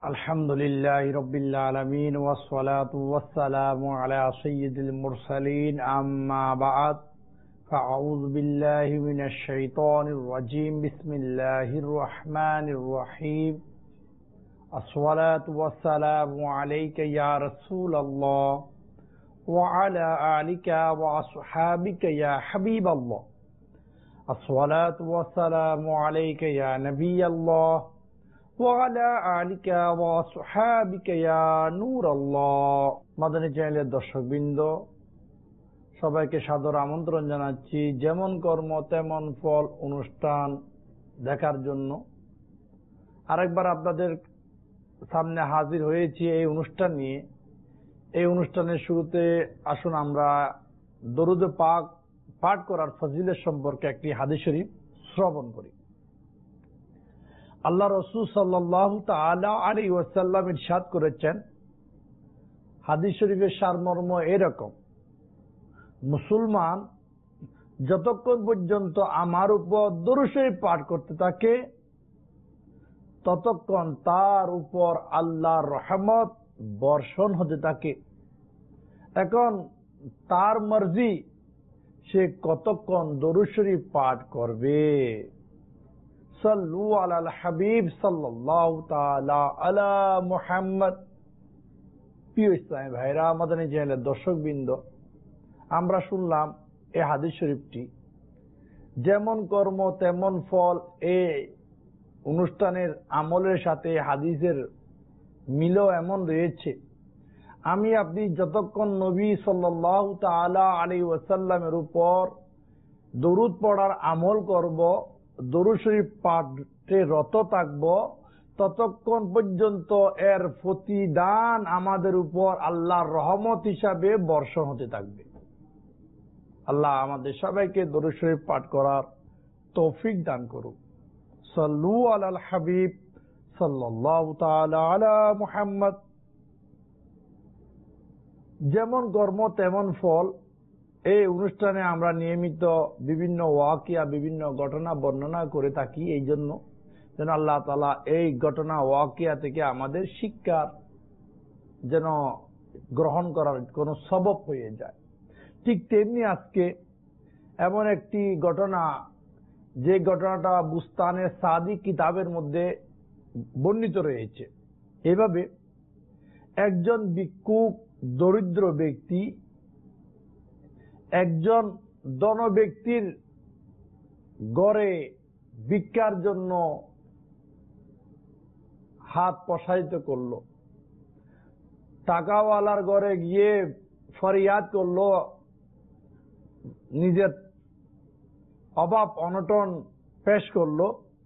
আলহামদুলিল্লাহি রাব্বিল আলামিন ওয়াসসালাতু ওয়াসসালামু আলা সাইয়্যিদিল মুরসালিন আম্মা বা'দ ফাআউযু বিল্লাহি মিনাশ শাইতানির রাজীম বিসমিল্লাহির রহমানির রহিম আসসালাতু ওয়াসসালামু আলাইকা ইয়া রাসূলাল্লাহ ওয়া আলা আলিকা ওয়া আসহাবিকা ইয়া হাবিবাল্লাহ আসসালাতু ওয়াসসালামু আলাইকা ইয়া নাবিয়াল্লাহ ওয়ালা আলিকা ওয়া আসহাবিকা ইয়া নূরাল্লাহ। মাদানী চ্যানেলের দর্শকবৃন্দ, সবাইকে সাদর আমন্ত্রণ জানাচ্ছি যেমন কর্ম তেমন ফল অনুষ্ঠান দেখার জন্য। আরেকবার আপনাদের সামনে হাজির হয়েছি এই অনুষ্ঠান নিয়ে। এই অনুষ্ঠানের শুরুতে আসুন আমরা দরুদে পাক পাঠ করার ফজিলত সম্পর্কে একটি হাদিস শরীফ শ্রবণ করি। আল্লাহ রাসূল সাল্লাল্লাহু তাআলা আলাইহি ওয়াসাল্লাম ইরশাদ করেছেন, হাদিস শরীফের সারমর্ম এরকম: মুসলমান যতক্ষণ পর্যন্ত আমার উপর দরুদ শরীফ পাঠ করতে থাকে ততক্ষণ তার উপর আল্লাহর রহমত বর্ষণ হতে থাকে। এখন তার মর্জি সে কতক্ষণ দরুদ শরীফ পাঠ করবে। সাল্লু আলাল হাবিব সাল্লাল্লাহু তাআলা আলা মুহাম্মদ। প্রিয় ইসলামী ভাইরা, মাদানী চ্যানেলের দর্শকবৃন্দ, আমরা শুনলাম এই হাদিস শরীফটি যেমন কর্ম তেমন ফল। এই অনুষ্ঠানের আমলের সাথে হাদিসের মিলও এমন রয়েছে। আমি আপনি যতক্ষণ নবী সাল্লাল্লাহু তাআলা আলাইহি ওয়াসাল্লামের উপর দরুদ পড়ার আমল করব, দরুদ শরীফ পাঠে রত থাকব, ততক্ষণ পর্যন্ত এর প্রতিদান আমাদের উপর আল্লাহর রহমত হিসাবে বর্ষণ হতে থাকবে। আল্লাহ আমাদের সবাইকে দরুদ শরীফ পাঠ করার তৌফিক দান করুক। সাল্লু আলাল হাবিব সাল্লাল্লাহু তাআলা আলা মুহাম্মদ। যেমন কর্ম তেমন ফল। এই অনুষ্ঠানে আমরা নিয়মিত বিভিন্ন ওয়াকিয়া, বিভিন্ন ঘটনা বর্ণনা করে থাকি, এই জন্য যেন আল্লাহ তাআলা এই ঘটনা ওয়াকিয়া থেকে আমাদের শিক্ষার যেন গ্রহণ করার কোন সবব হয়ে যায়। ঠিক তেমনি আজকে এমন একটি ঘটনা, যে ঘটনাটা বুস্তানে সাদিক কিতাবের মধ্যে বর্ণিত রয়েছে। এভাবে একজন ভিক্ষুক দরিদ্র ব্যক্তি একজন ধন ব্যক্তির ঘরে ভিক্ষার জন্য হাত প্রসারিত করল। টাকাওয়ালার ঘরে গিয়ে ফরিয়াদ করল, নিজের অভাব অনটন পেশ করল।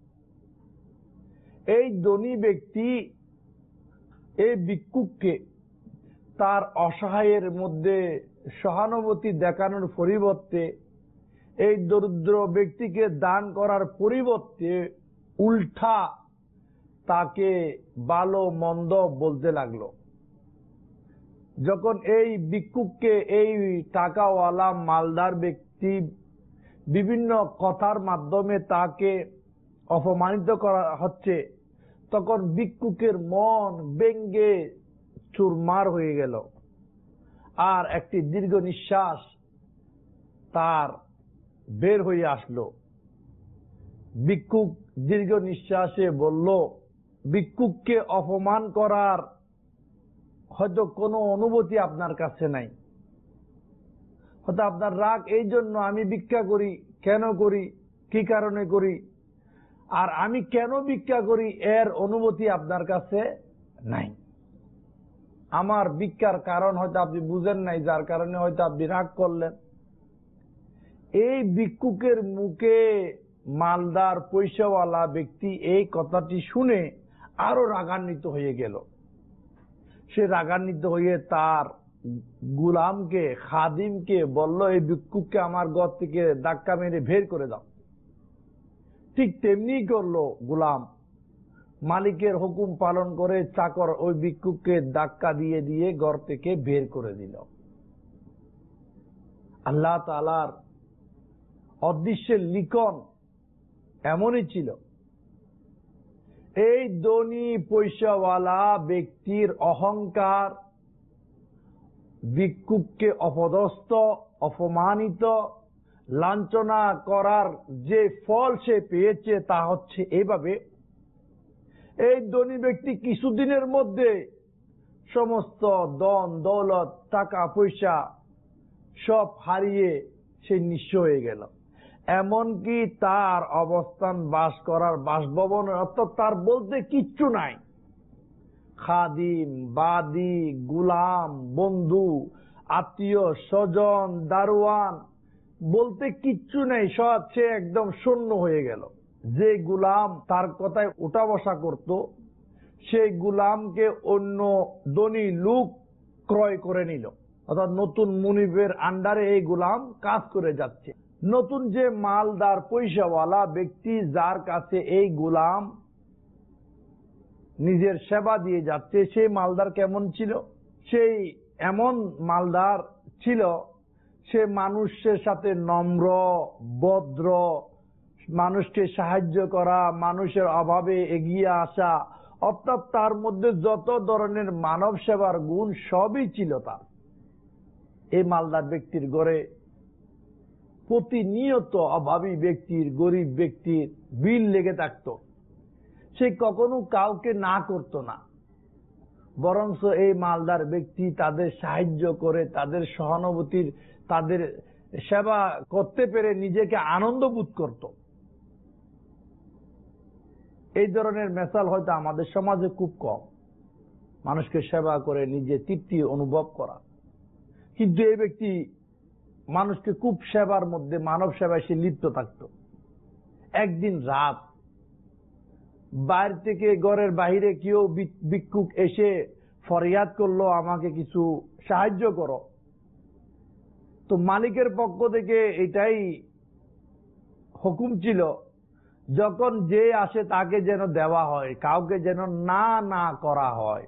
এই ধনী ব্যক্তি এই ভিক্ষুককে তার অসহায়ের মধ্যে সহানুভূতি দেখানোর পরিবর্তে, এই দরিদ্র ব্যক্তিকে দান করার পরিবর্তে উল্টা তাকে ভালো মন্দ বলতে লাগলো। যখন এই ভিক্ষুককে এই টাকাওয়ালা মালদার ব্যক্তি বিভিন্ন কথার মাধ্যমে তাকে অপমানিত করা হচ্ছে, তখন ভিক্ষুকের মন ব্যঙ্গে চুরমার হয়ে গেল। আর একটি দীর্ঘ নিঃশ্বাস তার বের হয়ে আসলো। ভিক্ষুক দীর্ঘ নিঃশ্বাসে বলল, ভিক্ষুককে অপমান করার হয়তো কোনো অনুভূতি আপনার কাছে নাই, হয়তো আপনার রাগ এই জন্য আমি ভিক্ষা করি, কেন করি, কি কারণে করি, আর আমি কেন ভিক্ষা করি এর অনুভূতি আপনার কাছে নাই। আমার ভিক্ষার কারণ হয়তো আপনি বুঝেন নাই, যার কারণে হয়তো আপনি রাগ করলেন। এই ভিক্ষুকের মুখে মালদার পয়সাওয়ালা ব্যক্তি এই কথাটি শুনে আরো রাগান্বিত হয়ে গেল। সে রাগান্বিত হয়ে তার গুলামকে, খাদিমকে বলল, এই ভিক্ষুককে আমার ঘর থেকে ধাক্কা মেরে বের করে দাও। ঠিক তেমনি করলো গুলাম। মালিকের হুকুম পালন করে চাকর ওই ভিক্ষুককে ধাক্কা দিয়ে দিয়ে ঘর থেকে বের করে দিল। আল্লাহ তাআলার অদৃশ্যের লিখন এমনই ছিল। এই ধনী পয়সাওয়ালা ব্যক্তির অহংকার ভিক্ষুককে অপদস্থ, অপমানিত, লাঞ্ছনা করার যে ফল সে পেয়েছে তা হচ্ছে এইভাবে, এই ধনী ব্যক্তি কিছুদিনের মধ্যে সমস্ত ধন দৌলত, টাকা পয়সা সব হারিয়ে সে নিঃস্ব হয়ে গেল। এমনকি তার অবস্থান বাস করার বাসভবন অর্থাৎ তার বলতে কিচ্ছু নাই। খাদিম, বাদী, গুলাম, বন্ধু, আত্মীয় স্বজন, দারোয়ান বলতে কিচ্ছু নেই, সব সে একদম শূন্য হয়ে গেল। যে গুলাম তার কথায় উঠা বসা করত, সেই গুলামকে অন্য ধনী লোক ক্রয় করে নিল, অর্থাৎ নতুন মুনিবের আন্ডারে এই গুলাম কাজ করে যাচ্ছে। নতুন যে মালদার পয়সাওয়ালা ব্যক্তি যার কাছে এই গুলাম নিজের সেবা দিয়ে যাচ্ছে, সেই মালদার কেমন ছিল? সেই এমন মালদার ছিল, সে মানুষের সাথে নম্র, ভদ্র, মানুষকে সাহায্য করা, মানুষের অভাবে এগিয়ে আসা, অর্থাৎ তার মধ্যে যত ধরনের মানব সেবার গুণ সবই ছিল তার। এই মালদার ব্যক্তির ঘরে প্রতিনিয়ত অভাবী ব্যক্তির, গরিব ব্যক্তির বিল লেগে থাকত। সে কখনো কাউকে না করত না, বরঞ্চ এই মালদার ব্যক্তি তাদের সাহায্য করে, তাদের সহানুভূতির, তাদের সেবা করতে পেরে নিজেকে আনন্দ বোধ করত। এই ধরনের মেসাল হয়তো আমাদের সমাজে খুব কম, মানুষকে সেবা করে নিজে তৃপ্তি অনুভব করা। কিন্তু এই ব্যক্তি মানুষকে খুব সেবার মধ্যে, মানব সেবায় সে লিপ্ত থাকত। একদিন রাত বাইরে থেকে, ঘরের বাহিরে কেউ ভিক্ষুক এসে ফরিয়াদ করলো, আমাকে কিছু সাহায্য করো। তো মালিকের পক্ষ থেকে এটাই হুকুম ছিল, যখন যে আসে তাকে যেন দেওয়া হয়, কাউকে যেন না না করা হয়।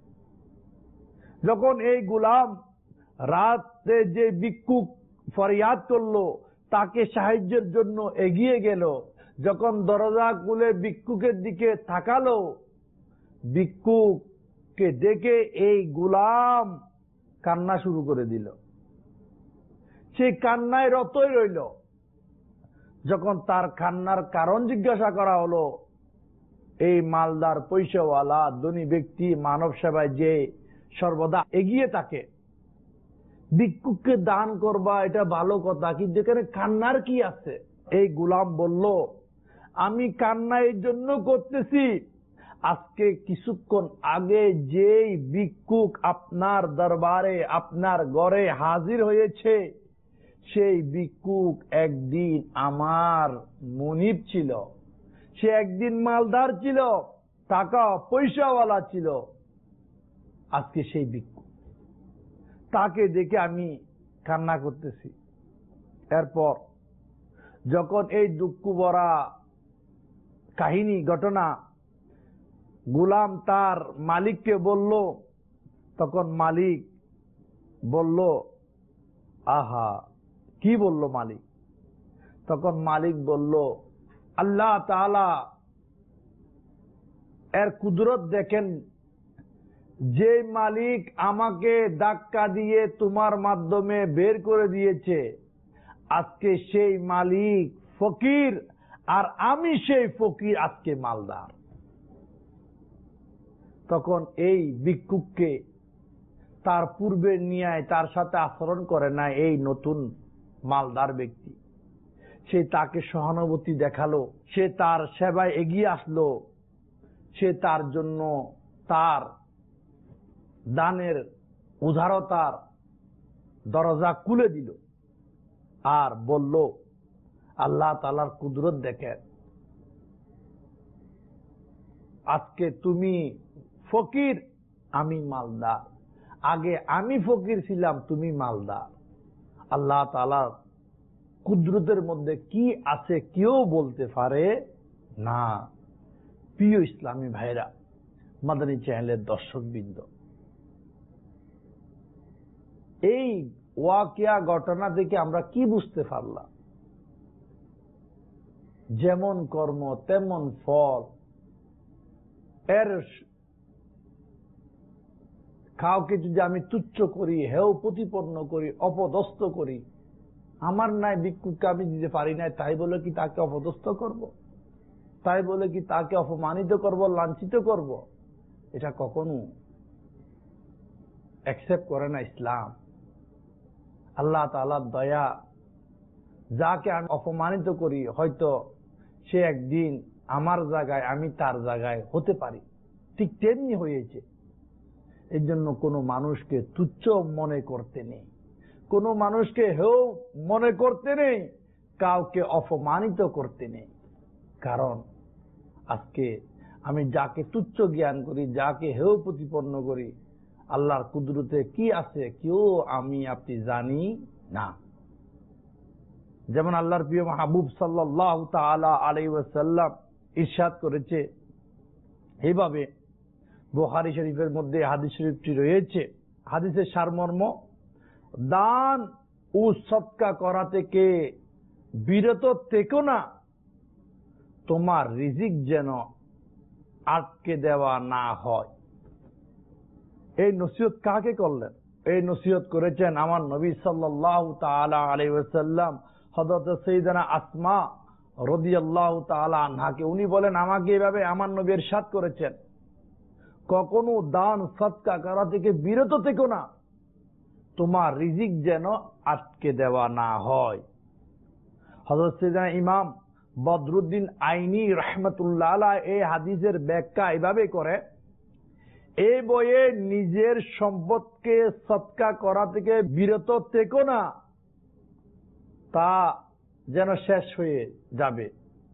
যখন এই গুলাম রাতে যে ভিক্ষুক ফরিয়াদ করলো তাকে সাহায্যের জন্য এগিয়ে গেল, যখন দরজা খুলে ভিক্ষুকের দিকে তাকালো, ভিক্ষুককে দেখে এই গুলাম কান্না শুরু করে দিল। সেই কান্নায় রতই রইল। যখন তার কান্নার কারণ জিজ্ঞাসা করা হলো, এই মালদার পয়সাওয়ালা ধনী ব্যক্তি মানব সেবায় যে সর্বদা এগিয়ে থাকে, ভিক্ষুককে দান করবা এটা ভালো কথা, কিন্তু এখানে কান্নার কি আছে? এই গুলাম বলল, আমি কান্না এই জন্য করতেছি, আজকে কিছুক্ষণ আগে যেই ভিক্ষুক আপনার দরবারে, আপনার ঘরে হাজির হয়েছে, সেই ভিক্ষুক একদিন আমার মুনিব ছিল, সে একদিন মালদার ছিল, টাকা পয়সাওয়ালা ছিল। আজকে সেই ভিক্ষুক, তাকে দেখে আমি কান্না করতেছি। এরপর যখন এই দুঃখ ভরা কাহিনী, ঘটনা গুলাম তার মালিককে বলল, তখন মালিক বলল, আহা, কি বলল মালিক? তখন মালিক বলল, আল্লাহ তাআলা এর কুদরত দেখেন, যে মালিক আমাকে ধাক্কা দিয়ে তোমার মাধ্যমে বের করে দিয়েছে, আজকে সেই মালিক ফকির, আর আমি সেই ফকির আজকে মালদার। তখন এই ভিক্ষুককে তার পূর্বের ন্যায় তার সাথে আচরণ করে না এই নতুন মালদার ব্যক্তি। সে তাকে সহানুভূতি দেখালো, সে তার সেবায় এগিয়ে আসলো, সে তার জন্য তার দানের উদারতার দরজা খুলে দিল আর বলল, আল্লাহ তাআলার কুদরত দেখেন, আজকে তুমি ফকির, আমি মালদার। আগে আমি ফকির ছিলাম, তুমি মালদার। আল্লাহ তাআলার কুদরতের মধ্যে কি আছে কেউ বলতে পারে না। প্রিয় ইসলামী ভাইরা, মাদানী চ্যানেলের দর্শকবৃন্দ, এই ওয়াকিয়া ঘটনা থেকে আমরা কি বুঝতে পারলাম? যেমন কর্ম তেমন ফল। এর কাউকে যদি আমি তুচ্ছ করি, হেয় প্রতিপন্ন করি, অপদস্থ করি, আমার নাই ভিক্ষুককে আমি দিতে পারি নাই, তাই বলে কি তাকে অপদস্থ করব? তাই বলে কি তাকে অপমানিত করব, লাঞ্ছিত করব? এটা কখনো অ্যাকসেপ্ট করে না ইসলাম। আল্লাহ তাআলার দয়া, যাকে আমি অপমানিত করি, হয়তো সে একদিন আমার জায়গায়, আমি তার জায়গায় হতে পারি, ঠিক তেমনি হয়েছে। এই জন্য কোনো মানুষকে তুচ্ছ মনে করতে নেই, কোনো মানুষকে হেয় মনে করতে নেই, কাউকে অপমানিত করতে নেই। কারণ আজকে আমি যাকে তুচ্ছ জ্ঞান করি, যাকে হেয় প্রতিপন্ন করি, আল্লাহর কুদরতে কি আছে কেউ আমি আপনি জানি না। যেমন আল্লাহর প্রিয় মাহবুব সাল্লাল্লাহু তাআলা আলাইহি ওয়াসাল্লাম ইরশাদ করেছে, এইভাবে বুখারী শরীফের মধ্যে হাদিস শরীফটি রয়েছে। হাদিসের সারমর্ম, দান ও সদকা করা থেকে বিরত থেকো না, তোমার রিজিক যেন আটকে দেওয়া না হয়। এই নসিহত কাকে করলেন? এই নসিহত করেছেন আমার নবী সাল্লাল্লাহু তাআলা আলাইহি ওয়াসাল্লাম হযরত সাইয়েদানা আসমা রাদিয়াল্লাহু তাআলা আনহাকে। উনি বলেন, আমাকে এভাবে আমার নবী ইরশাদ করেছেন, কখনো দান সদকা করা থেকে বিরত থেকো না, তোমার রিজিক যেন আটকে দেওয়া না হয়। হযরত সাইয়েদনা ইমাম বদরুদ্দিন আইনি রাহমাতুল্লাহ আলাইহি এই হাদিসের ব্যাখ্যা এভাবে করে, এই বইয়ে নিজের সম্পদকে সদকা করা থেকে বিরত থেকো না, তা যেন শেষ হয়ে যাবে,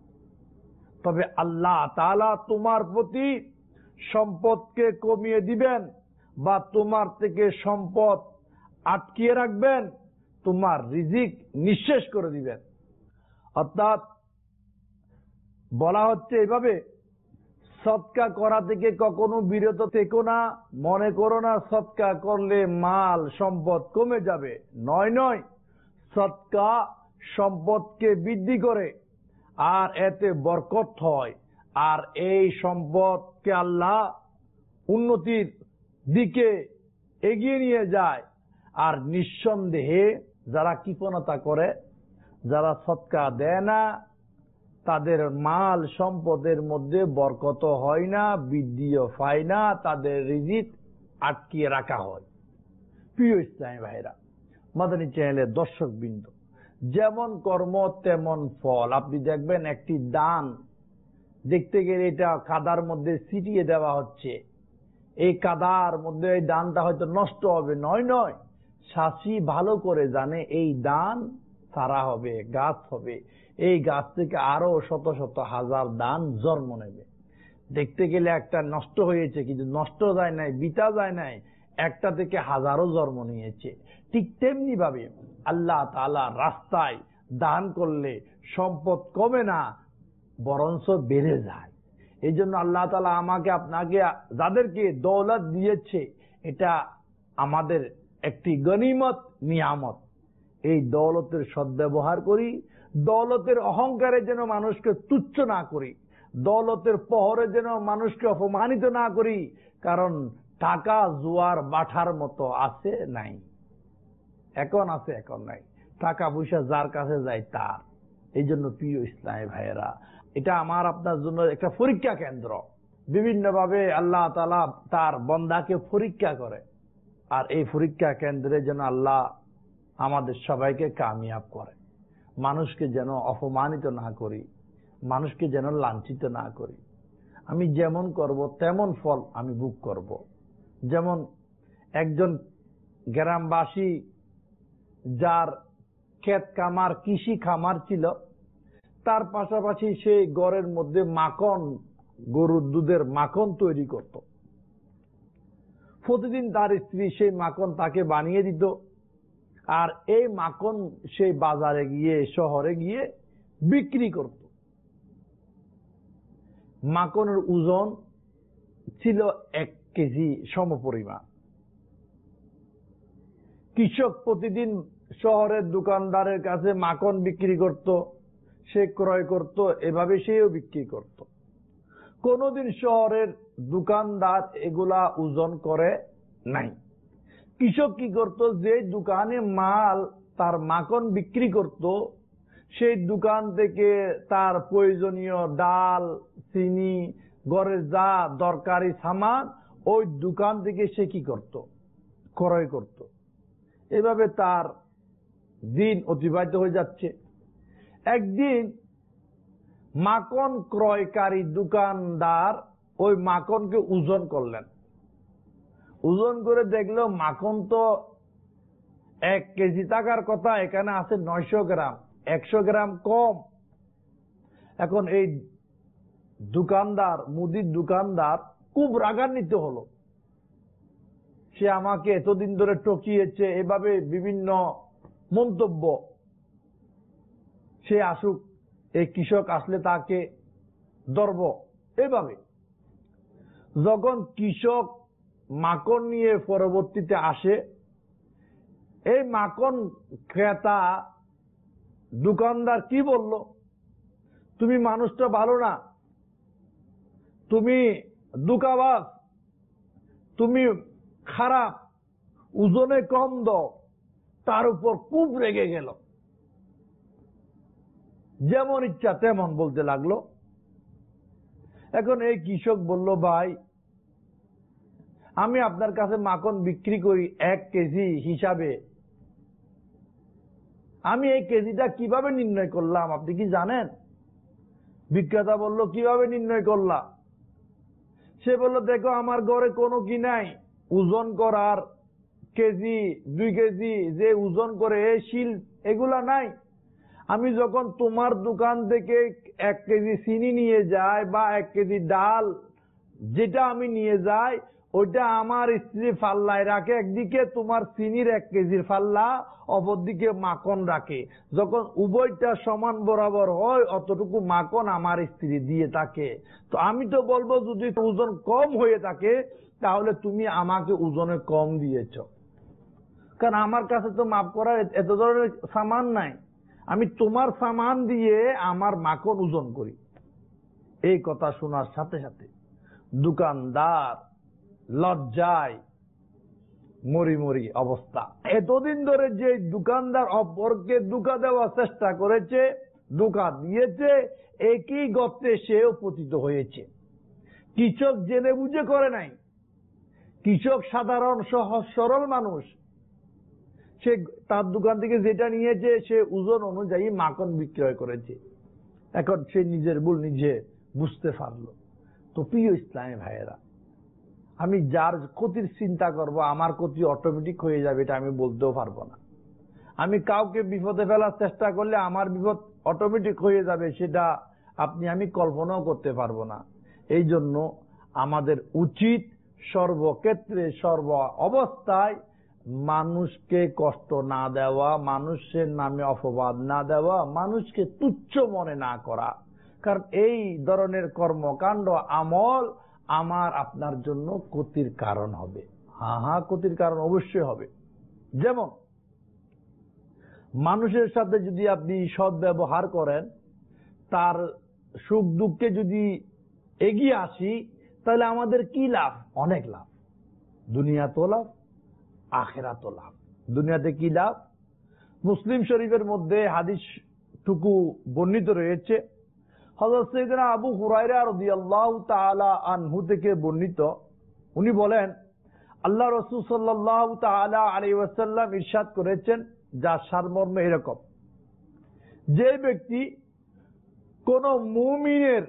তবে আল্লাহ তাআলা তোমার প্রতি সম্পদকে কমিয়ে দিবেন বা তোমার থেকে সম্পদ আটকিয়ে রাখবেন, তোমার রিজিক নিঃশেষ করে দিবেন। অর্থাৎ বলা হচ্ছে এভাবে, সদকা করা থেকে কখনো বিরত থেকো না, মনে করো না সদকা করলে মাল সম্পদ কমে যাবে। নয় নয়, সদকা সম্পদকে বৃদ্ধি করে আর এতে বরকত হয়, আর এই সম্পদকে আল্লাহ উন্নতির দিকে এগিয়ে নিয়ে যায়। আর নিঃসন্দেহে যারা কৃপণতা করে, যারা সদকা দেয় না, তাদের মাল সম্পদের মধ্যে বরকত হয় না, বৃদ্ধিও পায় না, তাদের রিজিক আটকিয়ে রাখা হয়। প্রিয় ইসলামী ভাইরা, মাদানী চ্যানেলের দর্শক বৃন্দ, যেমন কর্ম তেমন ফল। আপনি দেখবেন একটি দান দেখতে গেলে এটা কাদার মধ্যে ছিটিয়ে দেওয়া হচ্ছে, এই কাদার মধ্যে এই দানটা হয়তো নষ্ট হবে। নয় নয়, চাষি ভালো করে জানে এই দান সারা হবে, গাছ হবে, এই গাছ থেকে আরো শত শত হাজার দান জন্ম নেবে। দেখতে গেলে একটা নষ্ট হয়েছে, কিন্তু নষ্ট যায় নাই, বিতা যায় নাই, একটা থেকে হাজারো জন্ম নিয়েছে। ঠিক তেমনি ভাবে আল্লাহ তাআলা রাস্তায় দান করলে সম্পদ কমে না, বরঞ্চ বেড়ে যায়। এই জন্য আল্লাহ তাআলা আমাকে আপনাকে যাদেরকে দৌলত দিয়েছে, এটা আমাদের একটি গনিমত, নিয়ামত। এই দৌলতের সদ্ব্যবহার করি, দৌলতের অহংকারে যেন মানুষকে তুচ্ছ না করি, দৌলতের পহরে যেন মানুষকে অপমানিত না করি। কারণ টাকা জোয়ার বাঠার মতো আছে নাই, এখন আছে এখন নাই, টাকা পয়সা যার কাছে যায় তার। এই জন্য প্রিয় ইসলামী ভাইয়েরা, এটা আমার আপনার জন্য একটা পরীক্ষা কেন্দ্র। বিভিন্ন ভাবে আল্লাহ তাআলা তার বন্দাকে পরীক্ষা করে, আর এই পরীক্ষা কেন্দ্রে যেন আল্লাহ আমাদের সবাইকে কামিয়াব করে, মানুষকে যেন অপমানিত না করি, মানুষকে যেন লাঞ্ছিত না করি। আমি যেমন করব তেমন ফল আমি ভোগ করব। যেমন একজন গ্রামবাসী যার ক্ষেত খামার, কৃষি খামার ছিল, তার পাশাপাশি সে ঘরের মধ্যে মাখন, গরুর দুধের মাখন তৈরি করত। প্রতিদিন তার স্ত্রী সেই মাখন তাকে বানিয়ে দিত, আর এই মাখন সেই বাজারে গিয়ে, শহরে গিয়ে বিক্রি করত। মাখনের ওজন ছিল 1 কেজি সমপরিমাণ। কৃষক প্রতিদিন শহরের দোকানদারের কাছে মাখন বিক্রি করত, সে ক্রয় করত, এভাবে সেও বিক্রি করত। কোনদিন শহরের দোকানদার এগুলা ওজন করে নাই। কৃষক কি করত, যে দোকানে মাল তার মাখন বিক্রি করত, সেই দোকান থেকে তার প্রয়োজনীয় ডাল, চিনি, ঘরের যা দরকারি সামান ওই দোকান থেকে সে কি করত, ক্রয় করত। এভাবে তার দিন অতিবাহিত হয়ে যাচ্ছে। একদিন মাখন ক্রয়কারী দোকানদার ওই মাখনকে ওজন করলেন। ওজন করে দেখলো মাখন তো 1 কেজি থাকার কথা, এখানে আছে 900 গ্রাম, 100 গ্রাম কম। এখন এই দোকানদার, মুদির দোকানদার খুব রাগান্বিত হলো। সে আমাকে এতদিন ধরে ঠকিয়েছে, এভাবে বিভিন্ন মন্তব্য। সে আসুক, এই কৃষক আসলে তাকে ধরব। এভাবে যখন কৃষক মাখন নিয়ে পরবর্তীতে আসে, এই মাখন ক্রেতা দোকানদার কি বলল, তুমি মানুষটা ভালো না, তুমি ধোঁকাবাজ, তুমি খারাপ, ওজনে কম দাও। তার উপর খুব রেগে গেল, যেমন ইচ্ছা তেমন বলতে লাগলো। এখন এই কৃষক বলল, ভাই আমি আপনার কাছে মাখন বিক্রি করি 1 কেজি হিসাবে, আমি এই কেজিটা কিভাবে নির্ণয় করলাম আপনি কি জানেন? বিক্রেতা বলল, কিভাবে নির্ণয় করলাম? সে বলল, দেখো আমার ঘরে কোনো কি নাই ওজন করার, কেজি 2 কেজি যে ওজন করে এই শিল এগুলা নাই। আমি যখন তোমার দোকান থেকে 1 কেজি চিনি নিয়ে যাই বা 1 কেজি ডাল যেটা আমি নিয়ে যাই, ওইটা আমার স্ত্রী ফাল্লায় রাখে, একদিকে তোমার চিনির 1 কেজির ফাল্লা, অপরদিকে মাখন রাখে। যখন উভয়টা সমান বরাবর হয়, অতটুকু মাখন আমার স্ত্রী দিয়ে থাকে। তো আমি তো বলবো, যদি ওজন কম হয়ে থাকে তাহলে তুমি আমাকে ওজনে কম দিয়েছ, কারণ আমার কাছে তো মাপ করার এত ধরনের সামান নাই। আমি তোমার সামান দিয়ে আমার মাখন ওজন করি। এই কথা শোনার সাথে সাথে দোকানদার লজ্জায় মরি মরি অবস্থা। এতদিন ধরে যে দোকানদার অপরকে ধোঁকা দেওয়ার চেষ্টা করেছে, ধোঁকা দিয়েছে, একই গর্তে সেও পতিত হয়েছে। কৃষক জেনে বুঝে করে নাই। কৃষক সাধারণ সহজ সরল মানুষ, সে তার দোকান থেকে যেটা নিয়েছে সে ওজন অনুযায়ী মাখন বিক্রয় করেছে। এখন সে নিজের ভুল নিজে বুঝতে পারলো। তো প্রিয় ইসলামী ভাইয়েরা, আমি যার ক্ষতির চিন্তা করব, আমার ক্ষতি অটোমেটিক হয়ে যাবে এটা আমি বলতেও পারবো না। আমি কাউকে বিপদে ফেলার চেষ্টা করলে আমার বিপদ অটোমেটিক হয়ে যাবে, সেটা আমি কল্পনাও করতে পারবো না। এই জন্য আমাদের উচিত সর্বক্ষেত্রে সর্ব অবস্থায় মানুষকে কষ্ট না দেওয়া, মানুষের নামে অপবাদ না দেওয়া, মানুষকে তুচ্ছ মনে না করা। কারণ এই ধরনের কর্মকাণ্ড আমল আমার আপনার জন্য ক্ষতির কারণ হবে। হ্যাঁ, ক্ষতির কারণ অবশ্যই হবে। যেমন মানুষের সাথে যদি আপনি সৎ ব্যবহার করেন, তার সুখ দুঃখে যদি এগিয়ে আসি, তাহলে আমাদের কি লাভ? অনেক লাভ। দুনিয়াতেও লাভ, আখিরাতেও লাভ। দুনিয়াতে কি লাভ? মুসলিম শরীফের মধ্যে হাদিসটুকু বর্ণিত রয়েছে। হযরত সাইয়েদনা আবু হুরায়রা রাদিয়াল্লাহু তাআলা আনহু থেকে বর্ণিত। উনি বলেন, আল্লাহ রাসূল সাল্লাল্লাহু তাআলা আলাইহি ওয়াসাল্লাম ইরশাদ করেছেন, যার সারমর্ম এরকম: যে ব্যক্তি কোন মুমিনের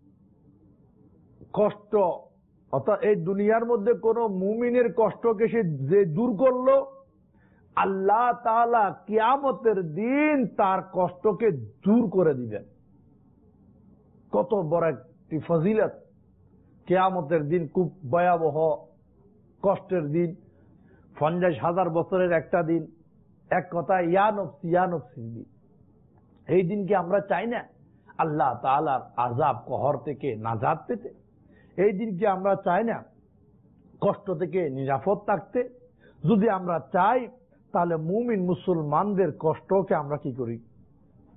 কষ্ট, অর্থাৎ এই দুনিয়ার মধ্যে কোন মুমিনের কষ্টকে সে যে দূর করলো, আল্লাহ তাআলা কিয়ামতের দিন তার কষ্টকে দূর করে দিবেন। কত বড় একটি ফজিলত! কিয়ামতের দিন খুব ভয়াবহ কষ্টের দিন, 50,000 বছরের একটা দিন, এক কথায় ইয়া নফসি ইয়া নফসির দিন। এই দিনকে আমরা চাই না আল্লাহ তাআলার আযাব কহর থেকে নাজাত পেতে? এই দিনকে আমরা চাই না কষ্ট থেকে নিরাপদ থাকতে? যদি আমরা চাই, তাহলে মুমিন মুসলমানদের কষ্টকে আমরা কি করি?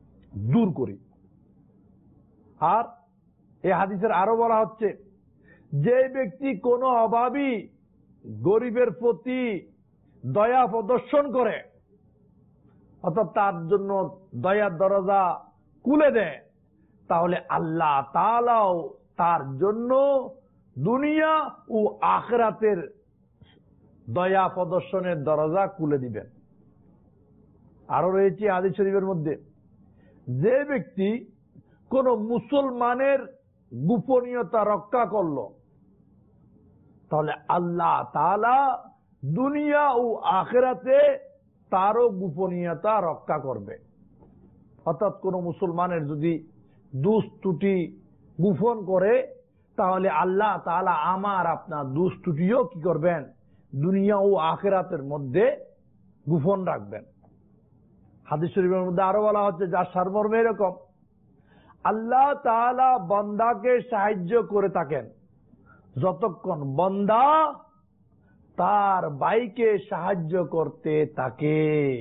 দূর করি। আর এই হাদিসের আরো বলা হচ্ছে যে ব্যক্তি কোনো অভাবী গরিবের প্রতি দয়া প্রদর্শন করে, অর্থাৎ তার জন্য দয়ার দরজা খুলে দেয়, তাহলে আল্লাহ তাআলাও তার জন্য দুনিয়া ও আখিরাতের দয়া প্রদর্শনের দরজা খুলে দিবেন। আরো রয়েছে হাদিস শরীফের মধ্যে, যে ব্যক্তি কোন মুসলমানের গোপনীয়তা রক্ষা করলো, তাহলে আল্লাহ তাআলা দুনিয়া ও আখিরাতে তারও গোপনীয়তা রক্ষা করবে। অর্থাৎ কোন মুসলমানের যদি দোষ ত্রুটি গোপন করে, তাহলে আল্লাহ তাআলা আমার আপনার দোষ ত্রুটিও কি করবেন, দুনিয়া ও আখিরাতের মধ্যে গোপন রাখবেন। হাদিস শরীফের মধ্যে আরো বলা হচ্ছে, যার সারমর্ম এরকম, আল্লাহ তাআলা বান্দাকে সাহায্য করে থাকেন যতক্ষণ বান্দা তার ভাইকে সাহায্য করতে থাকে।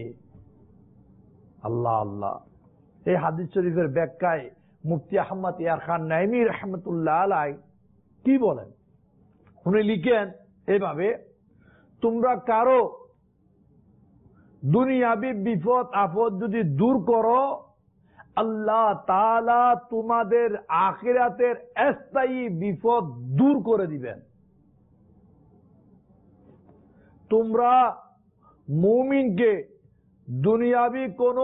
আল্লাহ আল্লাহ। এই হাদিস শরীফের ব্যাখ্যায় মুফতি আহমদ ইয়ার খান নাইমি রহমতুল্লাহ আলাইহি কি বলেন? উনি লিখেন এভাবে, তোমরা কারো দুনিয়াবি বিপদ আপদ যদি দূর করো, আল্লাহ তাআলা তোমাদের আখিরাতের স্থায়ী বিপদ দূর করে দিবেন। তোমরা মুমিনকে দুনিয়াবি কোনো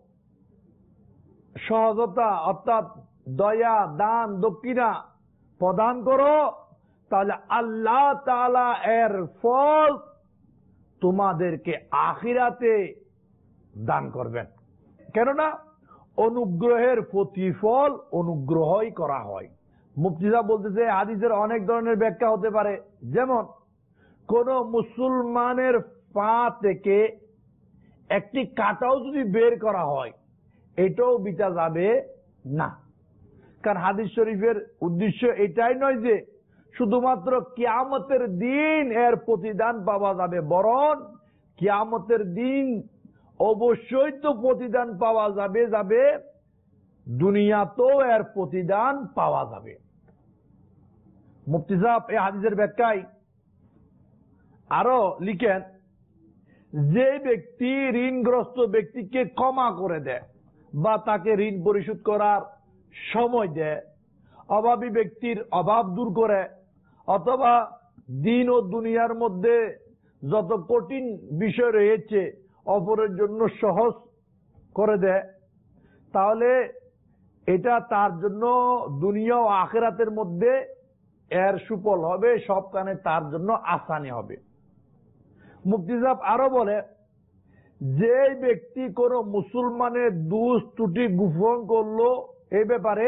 সহজতা অর্থাৎ দয়া দান দক্ষিণা প্রদান করো, তাহলে আল্লাহ তাআলা এর ফল তোমাদেরকে আখিরাতে দান করবেন। কেননা অনুগ্রহের প্রতিফল অনুগ্রহই করা হয়। মুফতি সাহেব বলতেছে, হাদিসের অনেক ধরনের ব্যাখ্যা হতে পারে। যেমন কোন মুসলমানের পা থেকে একটি কাঁটাও যদি বের করা হয়, এটাও বিটা যাবে না। কারণ হাদিস শরীফের উদ্দেশ্য এটাই নয় যে শুধুমাত্র কিয়ামতের দিন এর প্রতিদান পাওয়া যাবে, বরং কিয়ামতের দিন অবশ্যই তো প্রতিদান পাওয়া যাবে, দুনিয়াতেও এর প্রতিদান পাওয়া যাবে। মুফতি সাহেব এই হাদিসের ব্যাখ্যায় আরো লিখেন, যে ব্যক্তি ঋণগ্রস্ত ব্যক্তিকে ক্ষমা করে দেয় বা তাকে ঋণ পরিশোধ করার সময় দেয়, অভাবী ব্যক্তির অভাব দূর করে, অথবা দিন ও দুনিয়ার মধ্যে যত কঠিন বিষয় রয়েছে অপরের জন্য সহজ করে দেয়, তাহলে এটা তার জন্য দুনিয়া ও আখিরাতের মধ্যে এর সুফল হবে, সবখানে তার জন্য আসানি হবে। মুফতি সাহেব আরো বলে, যে ব্যক্তি কোন মুসলমানের দোষ ত্রুটি গোপন করলো এই ব্যাপারে,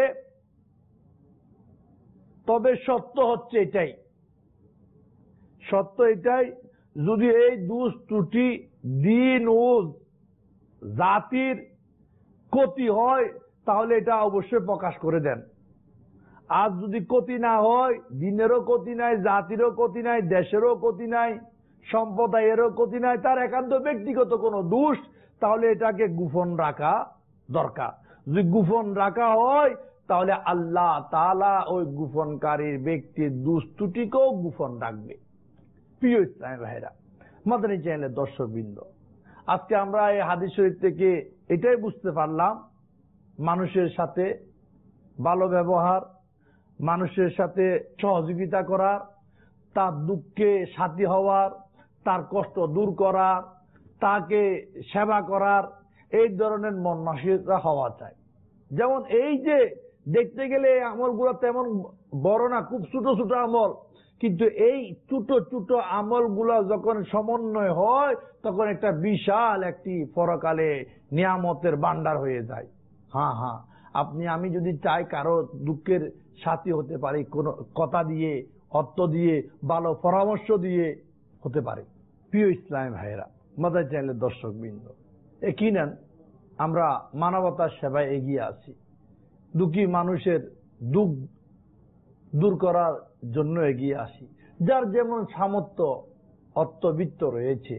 তবে সত্য এটাই, যদি এই দোষ ত্রুটি দিন ও জাতির ক্ষতি হয়, তাহলে এটা অবশ্যই প্রকাশ করে দেন। আর যদি ক্ষতি না হয়, দিনেরও ক্ষতি নাই, জাতিরও ক্ষতি নাই, দেশেরও ক্ষতি নাই, সম্প্রদায়েরও ক্ষতি নাই, তার একান্ত ব্যক্তিগত কোনো দোষ, তাহলে এটাকে গোপন রাখা দরকার। যদি গোপন রাখা হয়, তাহলে আল্লাহ তাআলা ওই গোপনকারীর ব্যক্তির দোষ ত্রুটিকেও গোপন রাখবে। প্রিয় ইসলামী ভাইরা, মাদানী চ্যানেলের দর্শকবৃন্দ, আজকে আমরা এই হাদিস শরীফ থেকে এটাই বুঝতে পারলাম, মানুষের সাথে ভালো ব্যবহার, মানুষের সাথে সহযোগিতা করার, তার দুঃখে সাথী হওয়ার, তার কষ্ট দূর করার, তাকে সেবা করার, এই ধরনের মন মানসিকতা হওয়া চাই। যেমন এই যে দেখতে গেলে আমলগুলো তেমন বড় না, খুব ছোট ছোট আমল, কিন্তু এই ছোট ছোট আমলগুলো যখন সমন্বয় হয়, তখন একটা বিশাল একটি পরকালে নিয়ামতের ভান্ডার হয়ে যায়। হ্যাঁ, আপনি আমি যদি চাই কারো দুঃখের সাথী হতে পারি, কোন কথা দিয়ে, অর্থ দিয়ে, ভালো পরামর্শ দিয়ে হতে পারে। প্রিয় ইসলাম ভাইয়েরা, মাদানী চ্যানেলের দর্শকবৃন্দ, কি নেন, আমরা মানবতার সেবায় এগিয়ে আছি, দুঃখী মানুষের দুঃখ দূর করার জন্য এগিয়ে আসি। যার যেমন সামর্থ্য অর্থবিত্ত রয়েছে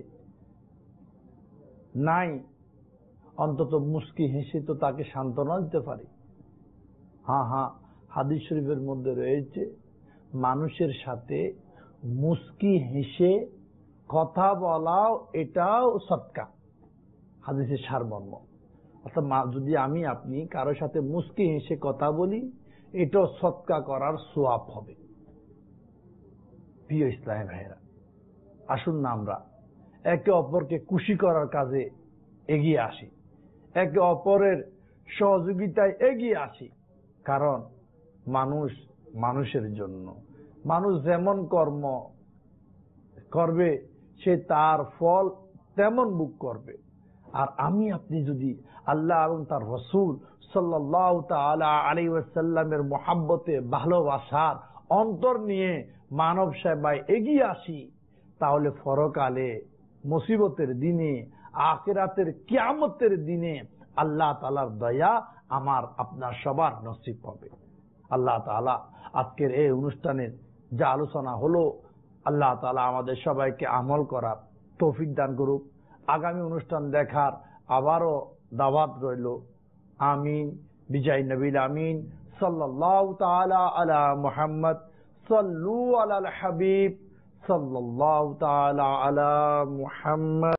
নাই, অন্তত মুস্কি হেসে তো তাকে সান্ত্বনা দিতে পারি। হ্যাঁ, হাদিস শরীফের মধ্যে রয়েছে, মানুষের সাথে মুস্কি হেসে কথা বলাও এটাও সদকা, হাদিসের সারমর্ম। অর্থাৎ যদি আমি আপনি কারোর সাথে মুস্কি হেসে কথা বলি, এটাও সদকা করার সোয়াব হবে। প্রিয় ইসলামী ভাইয়েরা, আসুন না আমরা একে অপরকে খুশি করার কাজে এগিয়ে আসি, একে অপরের সহযোগিতায় এগিয়ে আসি। কারণ মানুষ মানুষের জন্য, মানুষ যেমন কর্ম করবে সে তার ফল তেমন ভোগ করবে। আর আমি আপনি যদি আল্লাহ এবং তার রসূল সাল্লাল্লাহু তাআলা আলাইহি ওয়াসাল্লামের মহব্বতে ভালোবাসার অন্তর নিয়ে মানব সেবায় এগিয়ে আসি, তাহলে পরকালে মুসিবতের দিনে, আখিরাতের কিয়ামতের দিনে আল্লাহ তাআলার দয়া আমার আপনার সবার নসিব হবে। আল্লাহ তাআলা আজকের এই অনুষ্ঠানের যা আলোচনা হলো, আল্লাহ তাআলা আমাদের সবাইকে আমল করার তৌফিক দান করুক। আগামী অনুষ্ঠান দেখার আবারও দাওয়াত রইল। আমিন। বিজয় নবীল আমিন সাল্লাল্লাহু তাআলা আলা মুহাম্মদ সাল্লু আলাল হাবিব সাল্লাল্লাহু তাআলা আলা মুহাম্মদ।